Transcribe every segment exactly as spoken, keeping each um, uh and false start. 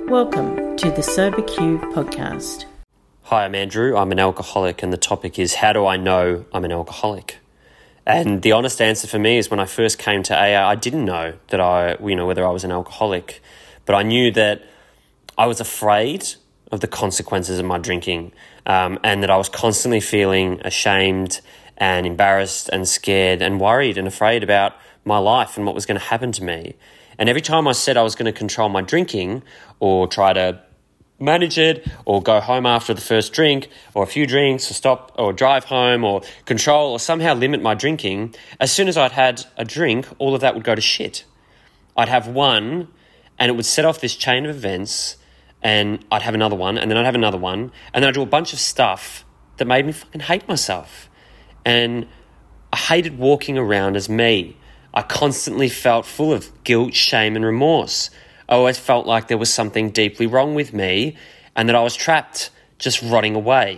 Welcome to the Sober Q podcast. Hi, I'm Andrew. I'm an alcoholic, and the topic is, how do I know I'm an alcoholic? And the honest answer for me is, when I first came to A A, I didn't know that I, you know, whether I was an alcoholic, but I knew that I was afraid of the consequences of my drinking, um, and that I was constantly feeling ashamed and embarrassed and scared and worried and afraid about my life and what was going to happen to me. And every time I said I was going to control my drinking or try to manage it or go home after the first drink or a few drinks or stop or drive home or control or somehow limit my drinking, as soon as I'd had a drink, all of that would go to shit. I'd have one and it would set off this chain of events, and I'd have another one, and then I'd have another one, and then I'd do a bunch of stuff that made me fucking hate myself. And I hated walking around as me. I constantly felt full of guilt, shame, and remorse. I always felt like there was something deeply wrong with me and that I was trapped, just rotting away.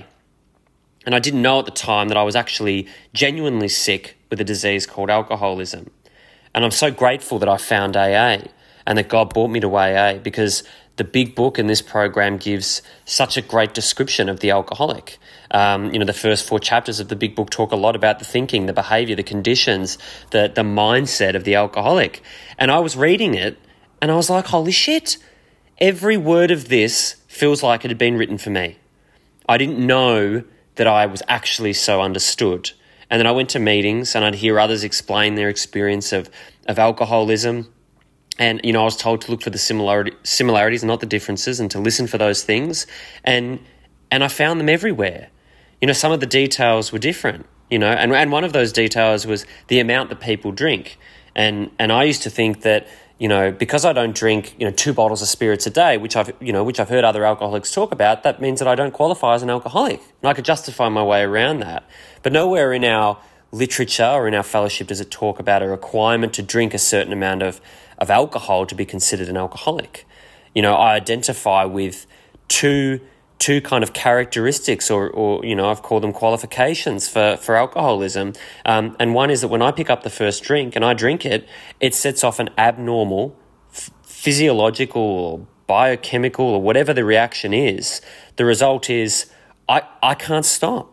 And I didn't know at the time that I was actually genuinely sick with a disease called alcoholism. And I'm so grateful that I found A A and that God brought me to A A, because the big book in this program gives such a great description of the alcoholic. Um, you know, the first four chapters of the big book talk a lot about the thinking, the behavior, the conditions, the, the mindset of the alcoholic. And I was reading it and I was like, holy shit, every word of this feels like it had been written for me. I didn't know that I was actually so understood. And then I went to meetings and I'd hear others explain their experience of, of alcoholism. And, you know, I was told to look for the similarity, similarities, not the differences, and to listen for those things. And and I found them everywhere. You know, some of the details were different, you know, and, and one of those details was the amount that people drink. And and I used to think that, you know, because I don't drink, you know, two bottles of spirits a day, which I've, you know, which I've heard other alcoholics talk about, that means that I don't qualify as an alcoholic. And I could justify my way around that. But nowhere in our literature or in our fellowship does it talk about a requirement to drink a certain amount of of alcohol to be considered an alcoholic. You know, I identify with two two kind of characteristics, or, or you know, I've called them qualifications for, for alcoholism. Um, and one is that when I pick up the first drink and I drink it, it sets off an abnormal f- physiological or biochemical or whatever the reaction is. The result is I, I can't stop.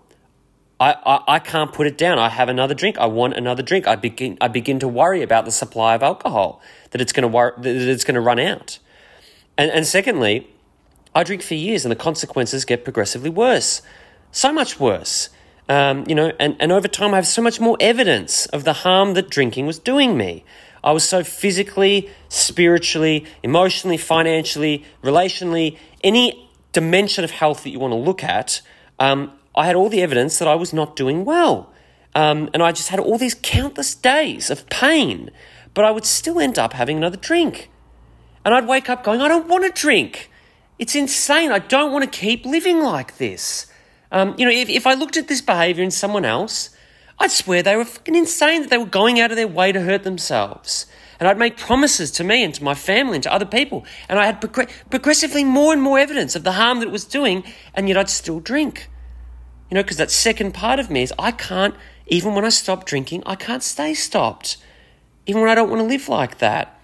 I, I, I can't put it down. I have another drink. I want another drink. I begin I begin to worry about the supply of alcohol, that it's going to wor- that it's going to run out. And and secondly, I drink for years and the consequences get progressively worse, so much worse. Um, you know, and, and over time I have so much more evidence of the harm that drinking was doing me. I was so physically, spiritually, emotionally, financially, relationally, any dimension of health that you want to look at, um, I had all the evidence that I was not doing well. Um, and I just had all these countless days of pain, but I would still end up having another drink. And I'd wake up going, I don't want to drink. It's insane. I don't want to keep living like this. Um, you know, if, if I looked at this behavior in someone else, I'd swear they were fucking insane, that they were going out of their way to hurt themselves. And I'd make promises to me and to my family and to other people. And I had progr- progressively more and more evidence of the harm that it was doing, and yet I'd still drink. You know, because that second part of me is I can't, even when I stop drinking, I can't stay stopped. Even when I don't want to live like that.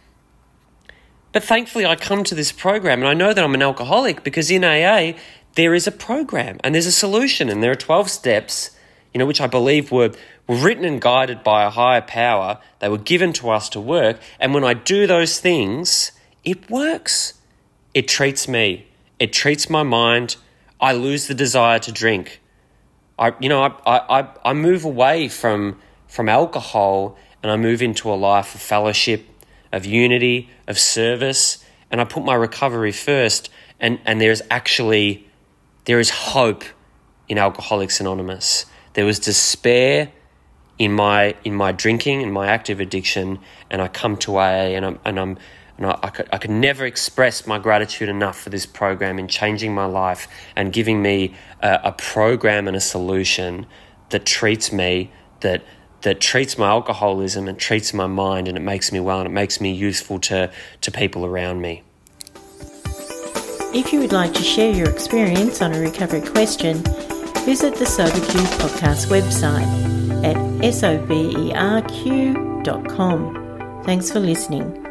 But thankfully I come to this program and I know that I'm an alcoholic, because in A A there is a program and there's a solution, and there are twelve steps, you know, which I believe were, were written and guided by a higher power. They were given to us to work. And when I do those things, it works. It treats me. It treats my mind. I lose the desire to drink. I, you know, I, I, I move away from from alcohol and I move into a life of fellowship, of unity, of service, and I put my recovery first. And, and there's actually, there is hope in Alcoholics Anonymous. There was despair in my in my drinking and my active addiction, and I come to A A and I'm and I'm and I, I could I could never express my gratitude enough for this program in changing my life and giving me a, a program and a solution that treats me, that that treats my alcoholism and treats my mind, and it makes me well and it makes me useful to, to people around me. If you would like to share your experience on a recovery question, visit the Sober Q podcast website at soberq dot com. Thanks for listening.